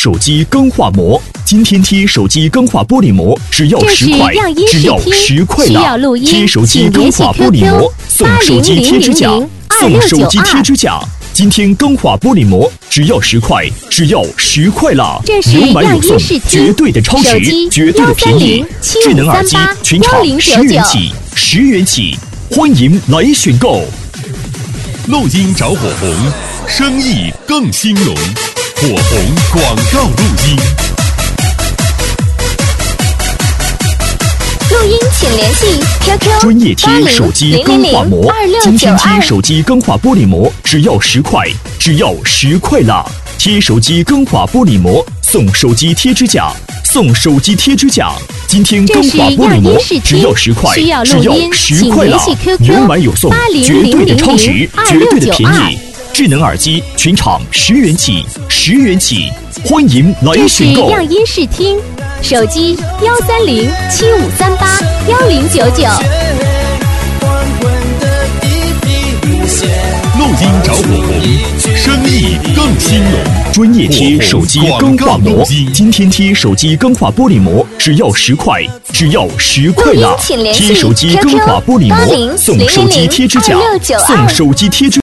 手机更画膜，今天贴手机更画玻璃膜只要10块，只要10块啦！贴手机更画玻璃膜送手机贴指甲，送手机贴指甲。今天更画玻璃膜只要10块，只要10块啦！有买有送，绝对的超值，绝对的便宜。智能耳机全场10元起，10元起，欢迎来选购。 录音找火红，生意更兴隆。火红广告录音。 录音请联系 QQ 专业贴手机更画膜，今天贴手机更画玻璃膜只要10块，只要10块啦！贴手机更画玻璃膜送手机贴指甲，送手机贴指甲。今天更画玻璃膜只要10块，只要10块啦！有买有送，绝对的超值，绝对的便宜。智能耳机全场10元起，10元起，欢迎来选购。 这是样音视听，手机13075381099。 录音找火红，生意更兴隆。 专业贴手机更画膜，今天贴手机更画玻璃膜只要10块，只要10块啦！贴手机更画玻璃膜送手机贴指甲，送手机贴指甲。